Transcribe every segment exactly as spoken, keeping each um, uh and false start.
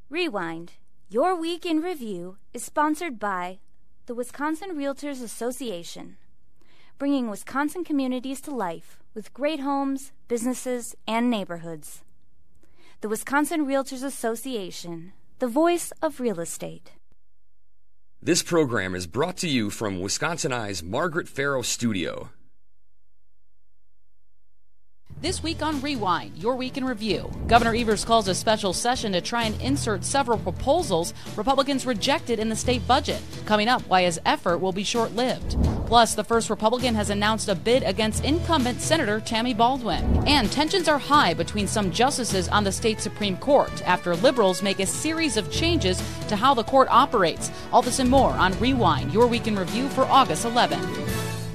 Rewind, Your Week in Review is sponsored by the Wisconsin Realtors Association, bringing Wisconsin communities to life with great homes, businesses, and neighborhoods. The Wisconsin Realtors Association, the voice of real estate. This program is brought to you from Wisconsin Eye's Margaret Farrow Studio. This week on Rewind, Your Week in Review, Governor Evers calls a special session to try and insert several proposals Republicans rejected in the state budget. Coming up, why his effort will be short-lived. Plus, the first Republican has announced a bid against incumbent Senator Tammy Baldwin. And tensions are high between some justices on the state Supreme Court after liberals make a series of changes to how the court operates. All this and more on Rewind, Your Week in Review for August eleventh.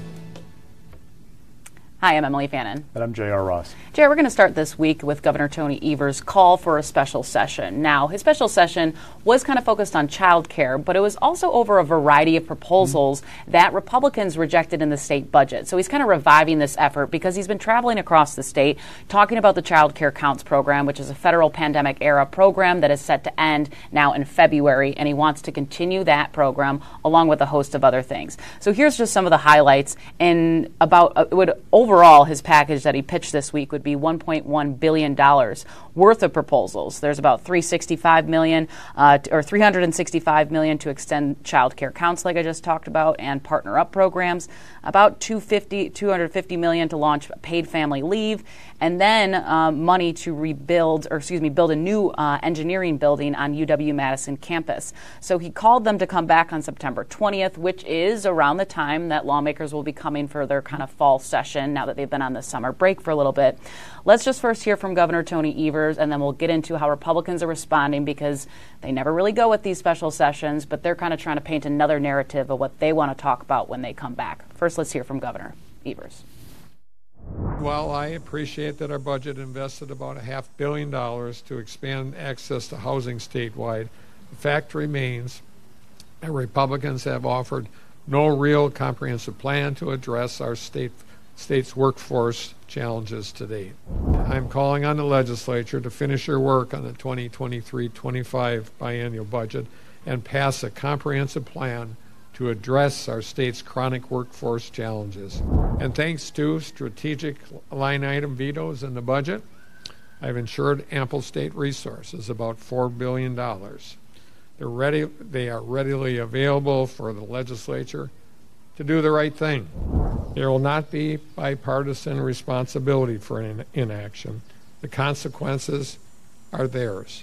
Hi, I'm Emily Fannin. And I'm J R Ross. J R, we're going to start this week with Governor Tony Evers' call for a special session. Now, his special session was kind of focused on child care, but it was also over a variety of proposals mm-hmm. that Republicans rejected in the state budget. So he's kind of reviving this effort because he's been traveling across the state talking about the Child Care Counts program, which is a federal pandemic-era program that is set to end now in February, and he wants to continue that program along with a host of other things. So here's just some of the highlights. In about, uh, it would over Overall, his package that he pitched this week would be one point one billion dollars worth of proposals. There's about three hundred sixty-five million dollars uh, or three hundred sixty-five million dollars to extend child care counts, like I just talked about, and partner up programs. About two hundred fifty million dollars to launch paid family leave, and then uh, money to rebuild, or excuse me, build a new uh, engineering building on U W-Madison campus. So he called them to come back on September twentieth, which is around the time that lawmakers will be coming for their kind of fall session now that they've been on the summer break for a little bit. Let's just first hear from Governor Tony Evers, and then we'll get into how Republicans are responding, because they never really go with these special sessions, but they're kind of trying to paint another narrative of what they want to talk about when they come back. First, let's hear from Governor Evers. Well, I appreciate that our budget invested about a half billion dollars to expand access to housing statewide. The fact remains that Republicans have offered no real comprehensive plan to address our state state's workforce challenges to date. I'm calling on the legislature to finish their work on the twenty twenty-three twenty-five biennial budget and pass a comprehensive plan to address our state's chronic workforce challenges. And thanks to strategic line item vetoes in the budget, I've ensured ample state resources, about four billion dollars. They're ready, they are readily available for the legislature to do the right thing. There will not be bipartisan responsibility for in- inaction. The consequences are theirs.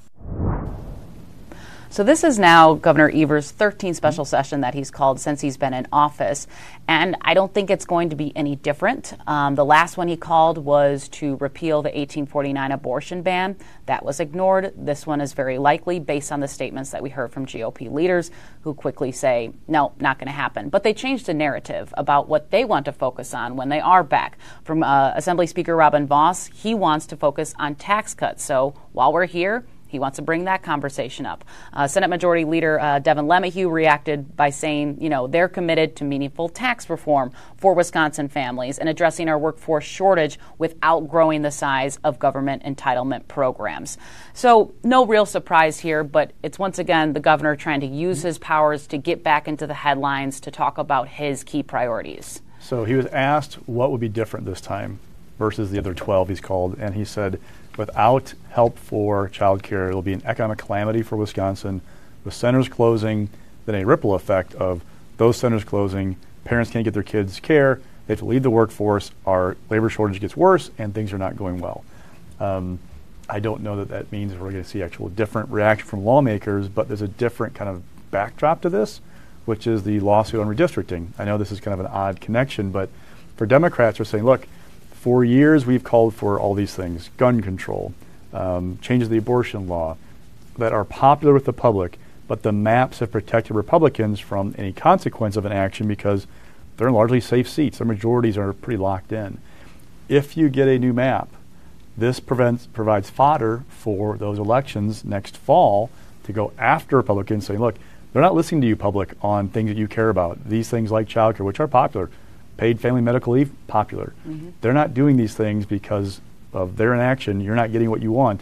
So this is now Governor Evers' thirteenth special session that he's called since he's been in office, and I don't think it's going to be any different. Um, the last one he called was to repeal the eighteen forty-nine abortion ban. That was ignored. This one is very likely based on the statements that we heard from G O P leaders who quickly say, no, not going to happen. But they changed the narrative about what they want to focus on when they are back. From uh, Assembly Speaker Robin Vos, he wants to focus on tax cuts. So while we're here, he wants to bring that conversation up. Uh, Senate Majority Leader uh, Devin LeMahieu reacted by saying, you know, they're committed to meaningful tax reform for Wisconsin families and addressing our workforce shortage without growing the size of government entitlement programs. So no real surprise here, but it's once again the governor trying to use his powers to get back into the headlines to talk about his key priorities. So he was asked what would be different this time versus the other twelve he's called, and he said, without help for child care, it will be an economic calamity for Wisconsin. With centers closing, then a ripple effect of those centers closing, parents can't get their kids care, they have to leave the workforce, our labor shortage gets worse, and things are not going well. Um, I don't know that that means we're going to see actual different reaction from lawmakers, but there's a different kind of backdrop to this, which is the lawsuit on redistricting. I know this is kind of an odd connection, but for Democrats, we're saying, look, for years, we've called for all these things, gun control, um, changes to the abortion law, that are popular with the public, but the maps have protected Republicans from any consequence of an action because they're in largely safe seats. Their majorities are pretty locked in. If you get a new map, this prevents, provides fodder for those elections next fall to go after Republicans, saying, look, they're not listening to you, public, on things that you care about. These things like child care, which are popular. Paid family medical leave, popular. Mm-hmm. They're not doing these things because of their inaction. You're not getting what you want.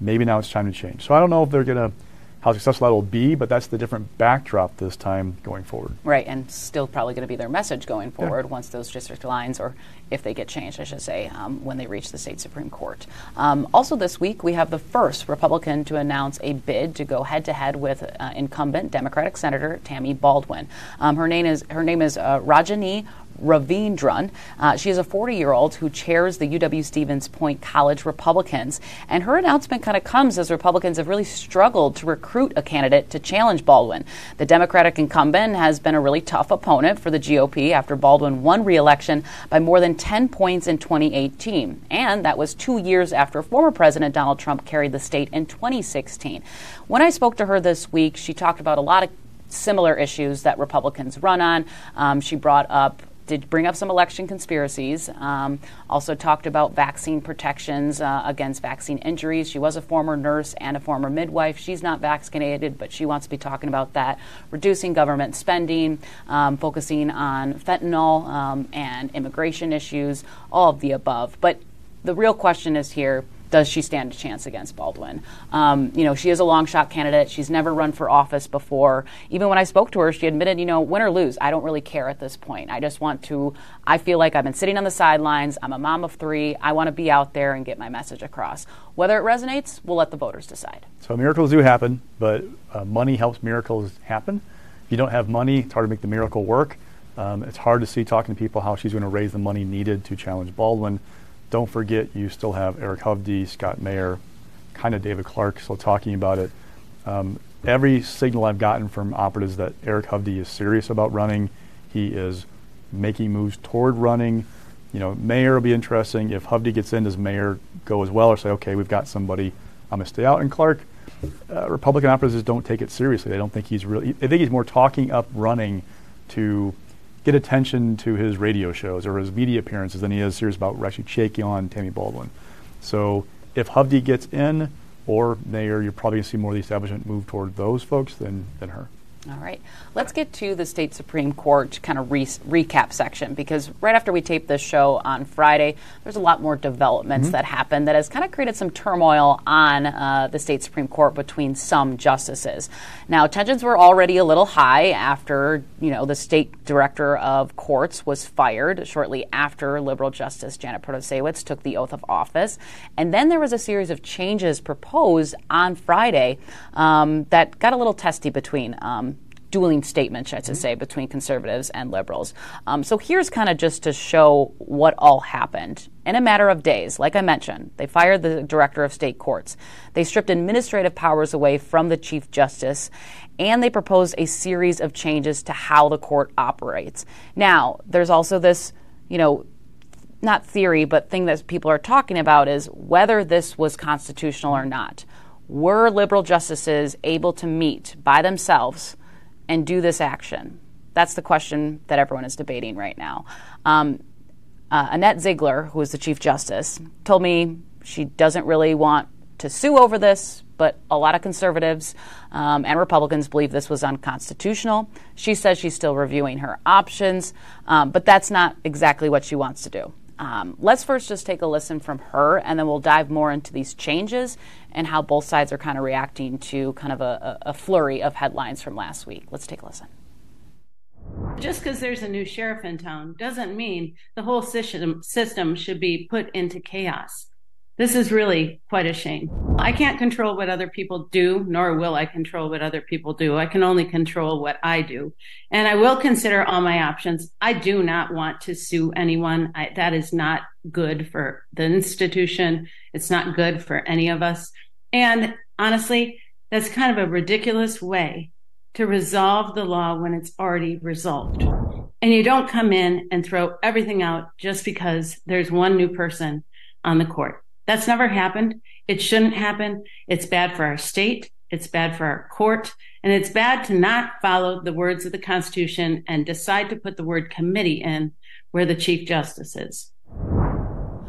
maybe now it's time to change. So I don't know if they're going to, how successful that will be, but that's the different backdrop this time going forward. Right, and still probably going to be their message going forward yeah. once those district lines, or if they get changed, I should say, um, when they reach the state Supreme Court. Um, also this week, we have the first Republican to announce a bid to go head-to-head with uh, incumbent Democratic Senator Tammy Baldwin. Um, her name is her name is uh, Rajani Ravindran. Uh, she is a forty-year-old who chairs the U W-Stevens Point College Republicans, and her announcement kind of comes as Republicans have really struggled to recruit a candidate to challenge Baldwin. The Democratic incumbent has been a really tough opponent for the G O P after Baldwin won re-election by more than ten points in twenty eighteen, and that was two years after former President Donald Trump carried the state in twenty sixteen. When I spoke to her this week, she talked about a lot of similar issues that Republicans run on. Um, she brought up did bring up some election conspiracies, um, also talked about vaccine protections uh, against vaccine injuries. She was a former nurse and a former midwife. She's not vaccinated, but she wants to be talking about that, reducing government spending, um, focusing on fentanyl um, and immigration issues, all of the above. But the real question is here, does she stand a chance against Baldwin? Um, you know, she is a long shot candidate. She's never run for office before. Even when I spoke to her, she admitted, you know, win or lose, I don't really care at this point. I just want to, I feel like I've been sitting on the sidelines. I'm a mom of three. I want to be out there and get my message across. Whether it resonates, we'll let the voters decide. So miracles do happen, but uh, money helps miracles happen. If you don't have money, it's hard to make the miracle work. Um, it's hard to see, talking to people, how she's going to raise the money needed to challenge Baldwin. Don't forget, you still have Eric Hovde, Scott Mayer, kind of David Clark still talking about it. Um, every signal I've gotten from operatives that Eric Hovde is serious about running. He is making moves toward running. You know, Mayer will be interesting. If Hovde gets in, does Mayer go as well, or say, okay, we've got somebody, I'm going to stay out? And Clark, uh, Republican operatives don't take it seriously. They don't think he's really, I think he's more talking up running to get attention to his radio shows or his media appearances than he is serious about actually shaking on Tammy Baldwin. So if Hovde gets in, or Mayer, you're probably going to see more of the establishment move toward those folks than, than her. All right. Let's get to the state Supreme Court kind of re- recap section, because right after we taped this show on Friday, there's a lot more developments mm-hmm. that happened that has kind of created some turmoil on uh, the state Supreme Court between some justices. Now, tensions were already a little high after, you know, the state director of courts was fired shortly after liberal Justice Janet Protasiewicz took the oath of office. And then there was a series of changes proposed on Friday um, that got a little testy between um, dueling statements, I should say, between conservatives and liberals. Um, so here's kind of just to show what all happened. In a matter of days, like I mentioned, they fired the director of state courts. They stripped administrative powers away from the Chief Justice, and they proposed a series of changes to how the court operates. Now, there's also this, you know, not theory, but thing that people are talking about is whether this was constitutional or not. Were liberal justices able to meet by themselves and do this action? That's the question that everyone is debating right now. Um, uh, Annette Ziegler, who is the Chief Justice, told me she doesn't really want to sue over this, but a lot of conservatives um, and Republicans believe this was unconstitutional. She says she's still reviewing her options, um, but that's not exactly what she wants to do. Um, let's first just take a listen from her, and then we'll dive more into these changes and how both sides are kind of reacting to kind of a, a flurry of headlines from last week. Let's take a listen. Just because there's a new sheriff in town doesn't mean the whole system, system should be put into chaos. This is really quite a shame. I can't control what other people do, nor will I control what other people do. I can only control what I do. And I will consider all my options. I do not want to sue anyone. I, that is not good for the institution. It's not good for any of us. And honestly, that's kind of a ridiculous way to resolve the law when it's already resolved. And you don't come in and throw everything out just because there's one new person on the court. That's never happened. It shouldn't happen. It's bad for our state. It's bad for our court. And it's bad to not follow the words of the Constitution and decide to put the word committee in where the Chief Justice is.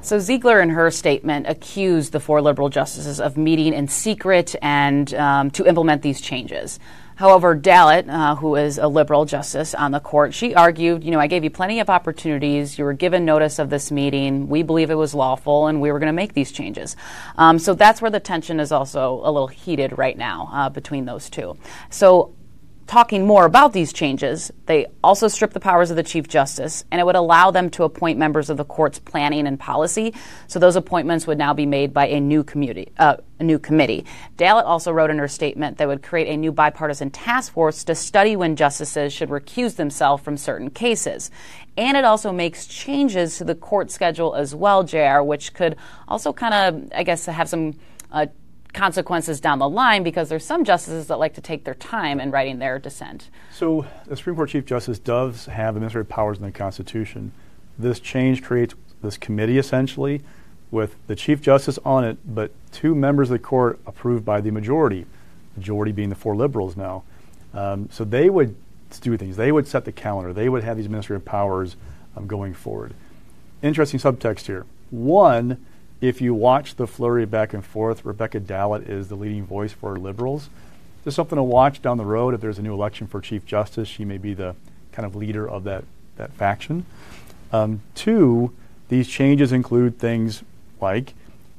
So Ziegler, in her statement, accused the four liberal justices of meeting in secret and um, to implement these changes. However, Dallatt, uh, who is a liberal justice on the court, she argued, you know, I gave you plenty of opportunities. You were given notice of this meeting. We believe it was lawful, and we were going to make these changes. Um, so that's where the tension is also a little heated right now uh, between those two. So talking more about these changes, they also strip the powers of the Chief Justice, and it would allow them to appoint members of the court's planning and policy. So those appointments would now be made by a new committee. Uh, a new committee. Dallatt also wrote in her statement that would create a new bipartisan task force to study when justices should recuse themselves from certain cases. And it also makes changes to the court schedule as well, J R, which could also kind of, I guess, have some uh, consequences down the line, because there's some justices that like to take their time in writing their dissent. So the Supreme Court Chief Justice does have administrative powers in the Constitution. This change creates this committee essentially with the Chief Justice on it, but two members of the court approved by the majority, majority being the four liberals now. Um, so they would do things. They would set the calendar. They would have these administrative powers um, going forward. Interesting subtext here. One, if you watch the flurry back and forth, Rebecca Dallatt is the leading voice for liberals. There's something to watch down the road. If there's a new election for Chief Justice, she may be the kind of leader of that, that faction. Um, two, these changes include things like,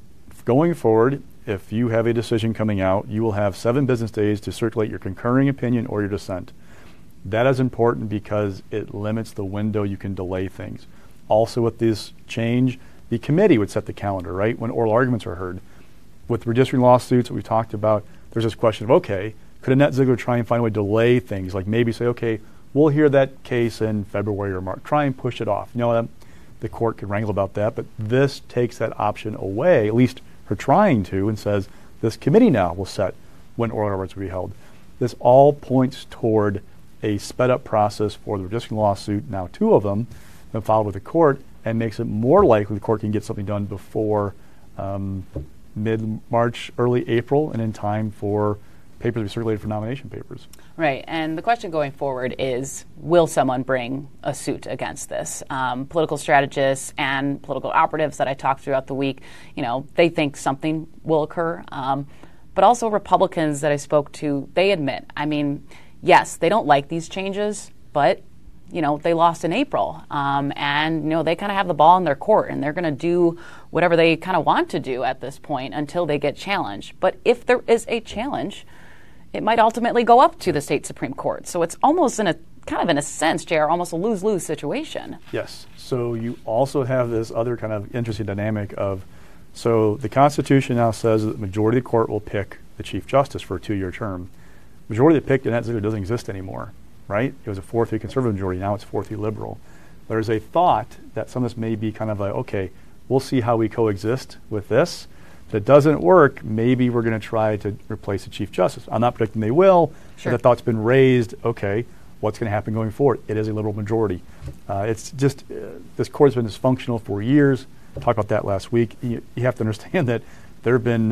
going forward, if you have a decision coming out, you will have seven business days to circulate your concurring opinion or your dissent. That is important because it limits the window you can delay things. Also with this change, the committee would set the calendar, right, when oral arguments are heard. With redistricting lawsuits that we've talked about, there's this question of, okay, could Annette Ziegler try and find a way to delay things, like maybe say, okay, we'll hear that case in February or March, try and push it off. You know, um, the court could wrangle about that, but this takes that option away, at least her trying to, and says this committee now will set when oral arguments will be held. This all points toward a sped-up process for the redistricting lawsuit, now two of them, and filed with the court, and makes it more likely the court can get something done before um, mid-March, early April, and in time for papers to be circulated for nomination papers. Right, and the question going forward is, will someone bring a suit against this? Um, political strategists and political operatives that I talked throughout the week, you know, they think something will occur. Um, but also Republicans that I spoke to, they admit, I mean, yes, they don't like these changes, but you know, they lost in April, um, and, you know, they kind of have the ball in their court, and they're going to do whatever they kind of want to do at this point until they get challenged. But if there is a challenge, it might ultimately go up to the state Supreme Court. So it's almost in a, kind of in a sense, J R, almost a lose-lose situation. Yes. So you also have this other kind of interesting dynamic of, so the Constitution now says that the majority of the court will pick the Chief Justice for a two-year term. Majority that picked Annette Ziegler doesn't exist anymore. Right? It was a four three conservative majority. Now it's four three liberal. There's a thought that some of this may be kind of like, okay, we'll see how we coexist with this. If it doesn't work, maybe we're going to try to replace the Chief Justice. I'm not predicting they will. Sure. But the thought's been raised, okay, what's going to happen going forward? It is a liberal majority. Uh, it's just, uh, this court has been dysfunctional for years. I talked about that last week. You, you have to understand that there have been,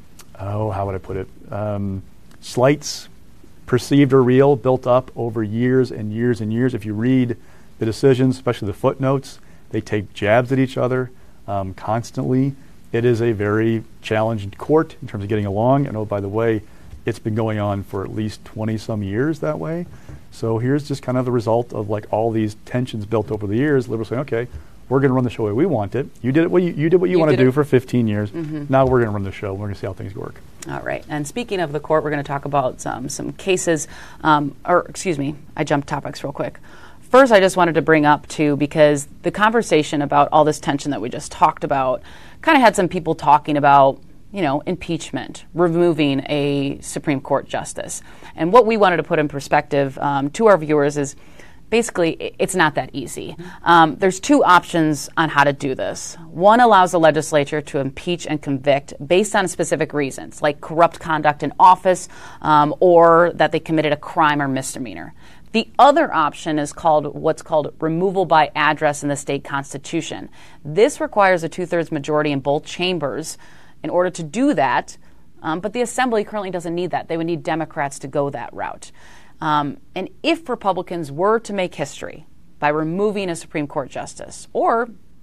oh, how would I put it, um, slights, perceived or real, built up over years and years and years. If you read the decisions, especially the footnotes, they take jabs at each other um, constantly. It is a very challenging court in terms of getting along. And oh, by the way, it's been going on for at least twenty some years that way. So here's just kind of the result of like all these tensions built over the years. Liberals saying, okay, we're going to run the show the way we want it. You did it. What you, you did what you, you want to do for fifteen years. Mm-hmm. Now we're going to run the show. We're going to see how things work. All right. And speaking of the court, we're going to talk about some, some cases, um, or excuse me, I jumped topics real quick. First, I just wanted to bring up, too, because the conversation about all this tension that we just talked about kind of had some people talking about, you know, impeachment, removing a Supreme Court justice. And what we wanted to put in perspective um, to our viewers is basically it's not that easy. Um, there's two options on how to do this. One allows the legislature to impeach and convict based on specific reasons, like corrupt conduct in office um, or that they committed a crime or misdemeanor. The other option is called what's called removal by address in the state constitution. This requires a two-thirds majority in both chambers in order to do that, um, but the assembly currently doesn't need that. They would need Democrats to go that route. Um, and if Republicans were to make history by removing a Supreme Court justice, or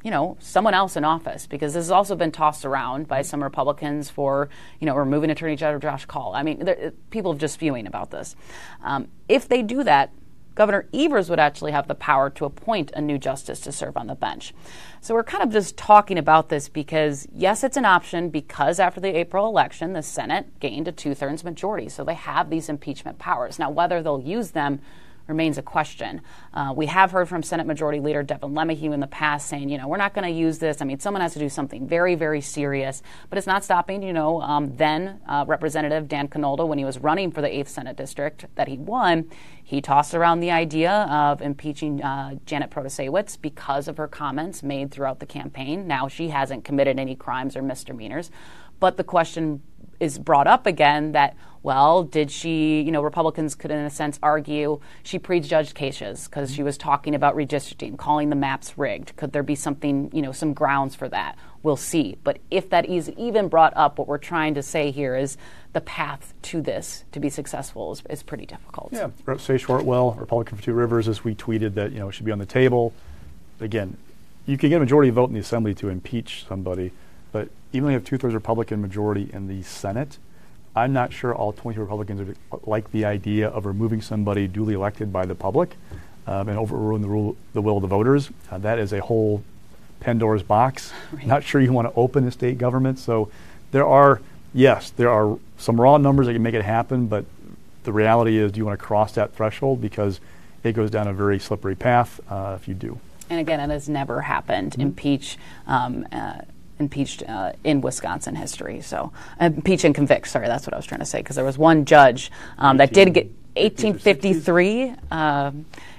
you know, someone else in office, because this has also been tossed around by some Republicans for, you know, removing Attorney General Josh Kaul. I mean, there, people are just spewing about this. Um, if they do that, Governor Evers would actually have the power to appoint a new justice to serve on the bench. So we're kind of just talking about this because, yes, it's an option because after the April election, the Senate gained a two-thirds majority. So they have these impeachment powers. Now, whether they'll use them remains a question. Uh, we have heard from Senate Majority Leader Devin LeMahieu in the past saying, you know, we're not going to use this. I mean, someone has to do something very, very serious. But it's not stopping, you know, um, then uh, Representative Dan Conolda, when he was running for the eighth Senate District that he won, he tossed around the idea of impeaching uh, Janet Protasiewicz because of her comments made throughout the campaign. Now, she hasn't committed any crimes or misdemeanors. But the question is brought up again that, well, did she, you know, Republicans could in a sense argue she prejudged cases because she was talking about redistricting, calling the maps rigged. Could there be something, you know, some grounds for that? We'll see. But if that is even brought up, what we're trying to say here is the path to this to be successful is, is pretty difficult. Yeah, Say Shortwell, Republican for Two Rivers, as we tweeted that, you know, it should be on the table. Again, you can get a majority vote in the Assembly to impeach somebody, but even if you have two-thirds Republican majority in the Senate, I'm not sure all twenty Republicans like the idea of removing somebody duly elected by the public um, and overruling the, rule, the will of the voters. Uh, that is a whole Pandora's box. Right. Not sure you want to open a state government. So there are, yes, there are some raw numbers that can make it happen, but the reality is, do you want to cross that threshold? Because it goes down a very slippery path uh, if you do. And again, it has never happened. Mm-hmm. Impeach. Um, uh, impeached uh, in Wisconsin history. So uh, impeach and convict, sorry, that's what I was trying to say, because there was one judge um, that did get eighteen fifty-three, uh,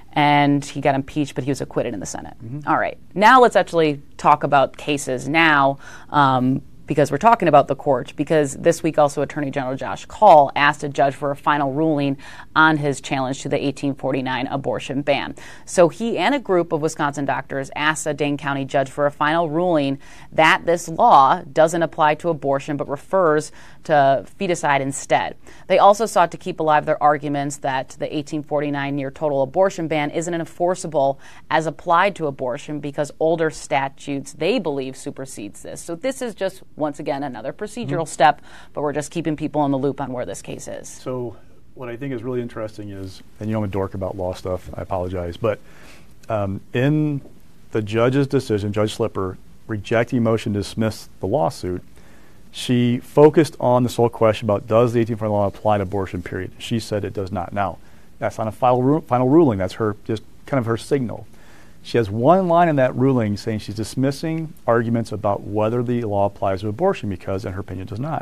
and he got impeached, but he was acquitted in the Senate. Mm-hmm. All right, now let's actually talk about cases now, um, because we're talking about the court, because this week also Attorney General Josh Kaul asked a judge for a final ruling on his challenge to the eighteen forty-nine abortion ban. So he and a group of Wisconsin doctors asked a Dane County judge for a final ruling that this law doesn't apply to abortion but refers to feticide instead. They also sought to keep alive their arguments that the eighteen forty-nine near total abortion ban isn't enforceable as applied to abortion because older statutes they believe supersedes this. So this is just once again, another procedural mm-hmm. step, but we're just keeping people in the loop on where this case is. So what I think is really interesting is, and you know I'm a dork about law stuff, I apologize, but um, in the judge's decision, Judge Slipper, rejecting motion to dismiss the lawsuit, she focused on the sole question about does the eighteen forty-nine law apply to abortion, period. She said it does not. Now, that's not a final, ru- final ruling. That's her just kind of her signal. She has one line in that ruling saying she's dismissing arguments about whether the law applies to abortion because, in her opinion, it does not.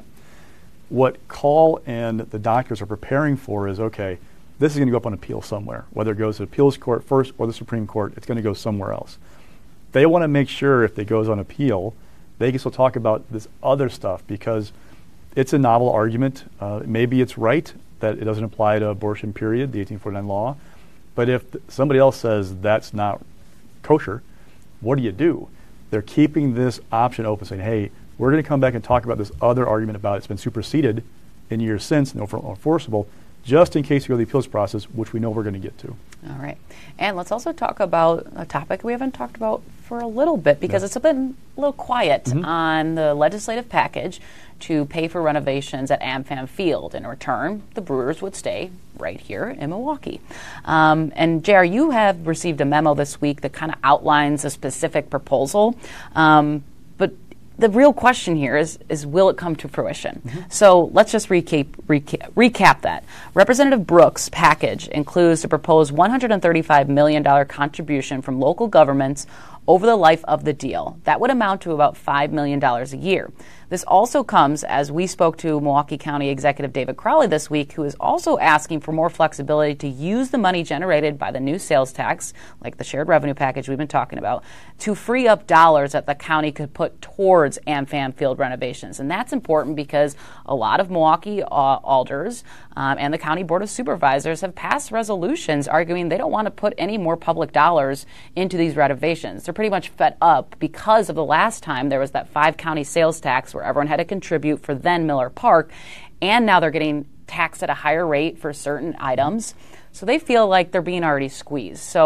What Kaul and the doctors are preparing for is, okay, this is going to go up on appeal somewhere. Whether it goes to the appeals court first or the Supreme Court, it's going to go somewhere else. They want to make sure if it goes on appeal, they can still talk about this other stuff because it's a novel argument. Uh, maybe it's right that it doesn't apply to abortion, period, the eighteen forty-nine law. But if th- somebody else says that's not kosher, what do you do? They're keeping this option open, saying, hey, we're going to come back and talk about this other argument about it's been superseded in years since, no enforceable, just in case we go to the appeals process, which we know we're going to get to. All right. And let's also talk about a topic we haven't talked about for a little bit because yeah. it's been a little quiet mm-hmm. on the legislative package to pay for renovations at AmFam Field. In return, the Brewers would stay right here in Milwaukee. Um, and J R, you have received a memo this week that kind of outlines a specific proposal. Um, but the real question here is, is will it come to fruition? Mm-hmm. So let's just recap, recap, recap that. Representative Brooks' package includes a proposed one hundred thirty-five million dollars contribution from local governments over the life of the deal. That would amount to about five million dollars a year. This also comes as we spoke to Milwaukee County Executive David Crowley this week, who is also asking for more flexibility to use the money generated by the new sales tax, like the shared revenue package we've been talking about, to free up dollars that the county could put towards AmFam Field renovations. And that's important because a lot of Milwaukee uh, alders um, and the County Board of Supervisors have passed resolutions arguing they don't want to put any more public dollars into these renovations. They're pretty much fed up because of the last time there was that five-county sales tax where everyone had to contribute for then Miller Park, and now they're getting taxed at a higher rate for certain items. So they feel like they're being already squeezed. So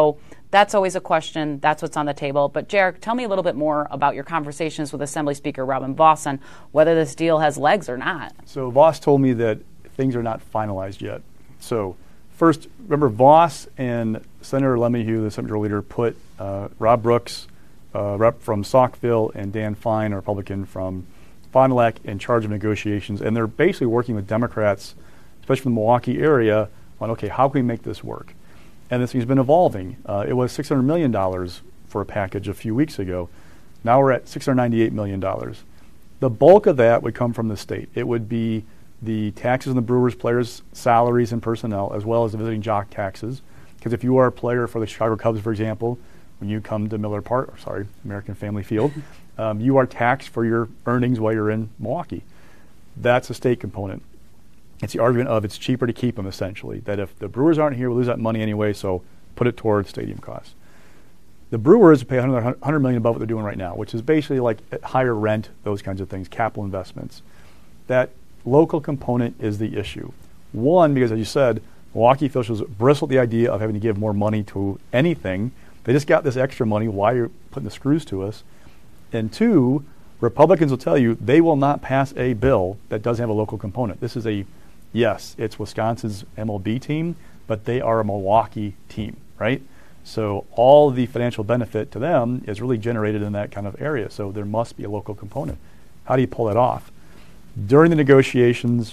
that's always a question. That's what's on the table. But, Jarek, tell me a little bit more about your conversations with Assembly Speaker Robin Vos on whether this deal has legs or not. So Vos told me that things are not finalized yet. So first, remember Vos and Senator LeMahieu, the Senate Majority Leader, put uh, Rob Brooks, uh, rep from Saukville, and Dan Fine, a Republican from Fond du Lac, in charge of negotiations. And they're basically working with Democrats, especially from the Milwaukee area, on, okay, how can we make this work? And this thing's been evolving. Uh, it was six hundred million dollars for a package a few weeks ago. Now we're at six hundred ninety-eight million dollars. The bulk of that would come from the state. It would be the taxes on the Brewers players' salaries and personnel, as well as the visiting jock taxes. Because if you are a player for the Chicago Cubs, for example, when you come to Miller Park, or sorry, American Family Field, um, you are taxed for your earnings while you're in Milwaukee. That's a state component. It's the argument of it's cheaper to keep them, essentially, that if the Brewers aren't here, we'll lose that money anyway, so put it towards stadium costs. The Brewers pay one hundred million dollars above what they're doing right now, which is basically like higher rent, those kinds of things, capital investments. That local component is the issue. One, because as you said, Milwaukee officials bristle at the idea of having to give more money to anything. They just got this extra money. Why are you putting the screws to us? And two, Republicans will tell you they will not pass a bill that doesn't have a local component. This is a Yes, it's Wisconsin's M L B team, but they are a Milwaukee team, right? So all the financial benefit to them is really generated in that kind of area. So there must be a local component. How do you pull that off? During the negotiations,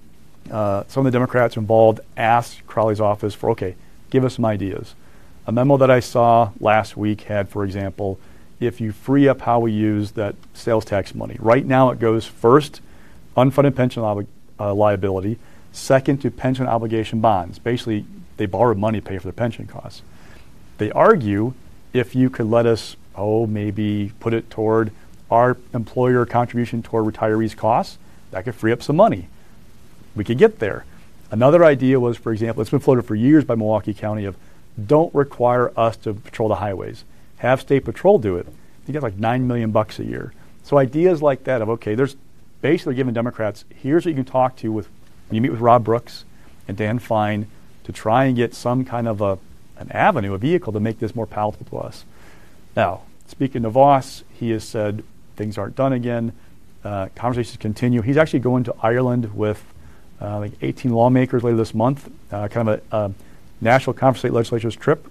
uh, some of the Democrats involved asked Crowley's office for, okay, give us some ideas. A memo that I saw last week had, for example, if you free up how we use that sales tax money. Right now it goes first, unfunded pension obligation. Uh, liability. Second, to pension obligation bonds. Basically, they borrow money to pay for their pension costs. They argue if you could let us, oh, maybe put it toward our employer contribution toward retirees' costs, that could free up some money. We could get there. Another idea was, for example, it's been floated for years by Milwaukee County of don't require us to patrol the highways. Have State Patrol do it. You get like nine million bucks a year. So ideas like that of, okay, there's basically giving Democrats, here's what you can talk to with when you meet with Rob Brooks and Dan Fine to try and get some kind of a an avenue, a vehicle to make this more palatable to us. Now, speaking of Vos, he has said things aren't done again. Uh, conversations continue. He's actually going to Ireland with uh, like eighteen lawmakers later this month, uh, kind of a, a national conference state legislatures trip.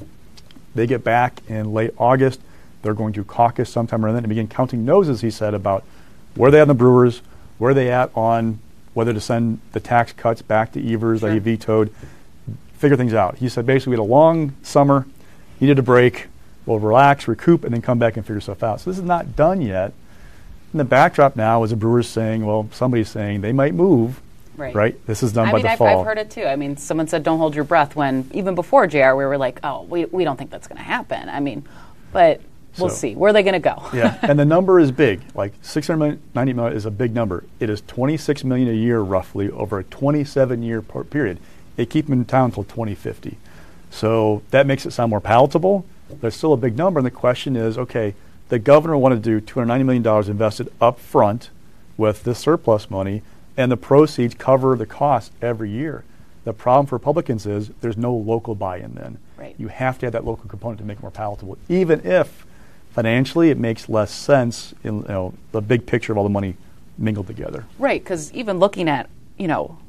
They get back in late August. They're going to caucus sometime around then and begin counting noses, he said, about where they at on the Brewers, where they at on whether to send the tax cuts back to Evers sure. that he vetoed, figure things out. He said basically we had a long summer, needed a break, we'll relax, recoup, and then come back and figure stuff out. So this is not done yet. And the backdrop now is the Brewers saying, well, somebody's saying they might move, right? right? This is done I by mean, the I've, fall. I've heard it too. I mean, someone said don't hold your breath when, even before J R, we were like, oh, we, we don't think that's going to happen. I mean, but... We'll so, see. Where are they going to go? yeah, and the number is big. Like six hundred ninety million is a big number. It is twenty-six million a year roughly over a twenty-seven year period. They keep them in town until twenty fifty. So that makes it sound more palatable. There's still a big number, and the question is, okay, the governor wanted to do two hundred ninety million dollars invested up front with this surplus money, and the proceeds cover the cost every year. The problem for Republicans is there's no local buy-in then. Right. You have to have that local component to make it more palatable, even if financially, it makes less sense in you know, the big picture of all the money mingled together. Right, because even looking at, you know,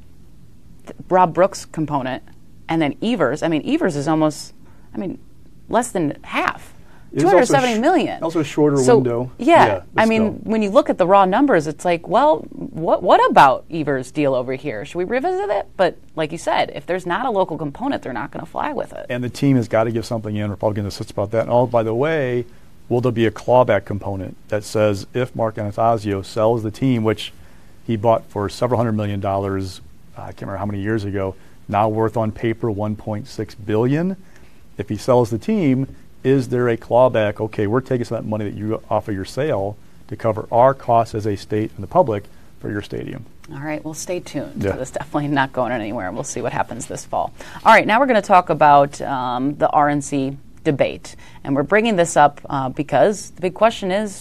Rob Brooks' component and then Evers, I mean, Evers is almost, I mean, less than half. two hundred seventy sh- million. Also a shorter so, window. Yeah, yeah I mean, still. When you look at the raw numbers, it's like, well, what what about Evers' deal over here? Should we revisit it? But like you said, if there's not a local component, they're not going to fly with it. And the team has got to give something in. Republicans insist about that. And oh, by the way, will there be a clawback component that says if Mark Anastasio sells the team, which he bought for several hundred million dollars, uh, I can't remember how many years ago, now worth on paper one point six billion dollars. If he sells the team, is there a clawback? Okay, we're taking some of that money that you offer your sale to cover our costs as a state and the public for your stadium. All right, well, stay tuned. Yeah. That's definitely not going anywhere. We'll see what happens this fall. All right, now we're going to talk about um, the R N C debate. And we're bringing this up uh, because the big question is,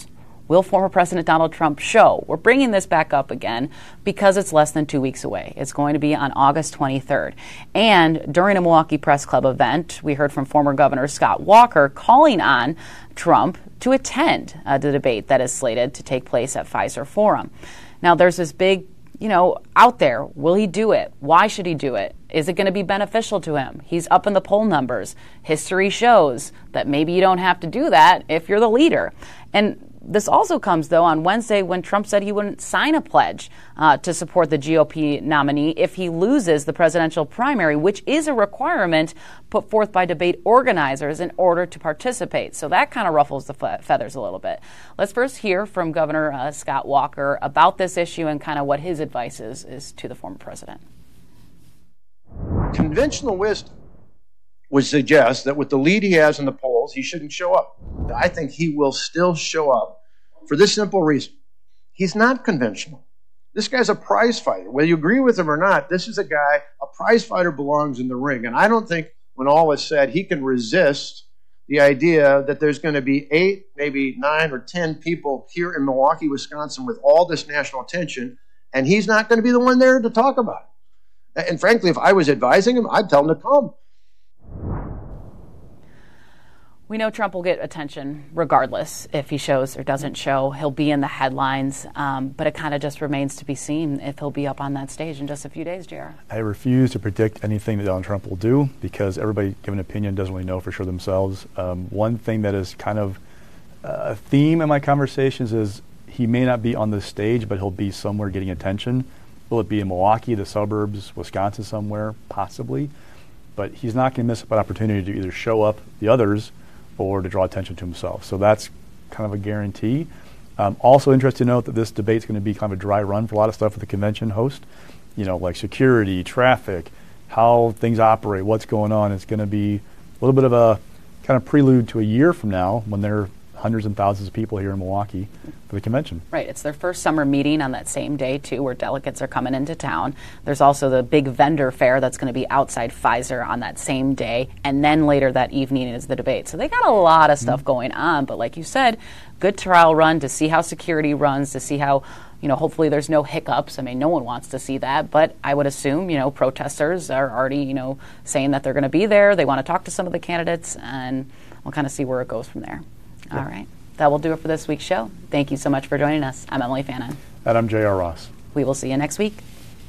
will former President Donald Trump show? We're bringing this back up again because it's less than two weeks away. It's going to be on August twenty-third. And during a Milwaukee Press Club event, we heard from former Governor Scott Walker calling on Trump to attend uh, the debate that is slated to take place at Pfizer Forum. Now, there's this big, you know, out there. Will he do it? Why should he do it? Is it going to be beneficial to him? He's up in the poll numbers. History shows that maybe you don't have to do that if you're the leader. And this also comes, though, on Wednesday when Trump said he wouldn't sign a pledge uh, to support the G O P nominee if he loses the presidential primary, which is a requirement put forth by debate organizers in order to participate. So that kind of ruffles the fe- feathers a little bit. Let's first hear from Governor uh, Scott Walker about this issue and kind of what his advice is, is to the former president. Conventional wisdom would suggest that with the lead he has in the polls, he shouldn't show up. I think he will still show up for this simple reason. He's not conventional. This guy's a prize fighter. Whether you agree with him or not, this is a guy, a prize fighter belongs in the ring. And I don't think when all is said, he can resist the idea that there's going to be eight, maybe nine or ten people here in Milwaukee, Wisconsin with all this national attention, and he's not going to be the one there to talk about it. And frankly, if I was advising him, I'd tell him to come. We know Trump will get attention regardless if he shows or doesn't show. He'll be in the headlines, um, but it kind of just remains to be seen if he'll be up on that stage in just a few days, J R. I refuse to predict anything that Donald Trump will do because everybody giving an opinion doesn't really know for sure themselves. Um, one thing that is kind of a theme in my conversations is he may not be on the stage, but he'll be somewhere getting attention. Will it be in Milwaukee, the suburbs, Wisconsin somewhere? Possibly. But he's not going to miss an opportunity to either show up the others or to draw attention to himself. So that's kind of a guarantee. Um, also interesting to note that this debate's going to be kind of a dry run for a lot of stuff with the convention host, you know, like security, traffic, how things operate, what's going on. It's going to be a little bit of a kind of prelude to a year from now when there are hundreds and thousands of people here in Milwaukee for the convention. Right. It's their first summer meeting on that same day, too, where delegates are coming into town. There's also the big vendor fair that's going to be outside Pfizer on that same day. And then later that evening is the debate. So they got a lot of stuff mm-hmm. going on. But like you said, good trial run to see how security runs, to see how, you know, hopefully there's no hiccups. I mean, no one wants to see that. But I would assume, you know, protesters are already, you know, saying that they're going to be there. They want to talk to some of the candidates. And we'll kind of see where it goes from there. All right. That will do it for this week's show. Thank you so much for joining us. I'm Emily Fannin. And I'm J R. Ross. We will see you next week.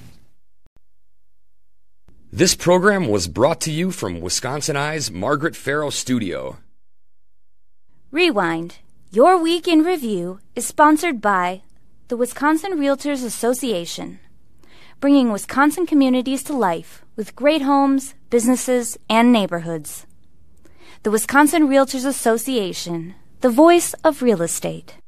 This program was brought to you from Wisconsin Eye's Margaret Farrow Studio. Rewind. Your Week in Review is sponsored by the Wisconsin Realtors Association, bringing Wisconsin communities to life with great homes, businesses, and neighborhoods. The Wisconsin Realtors Association, the voice of real estate.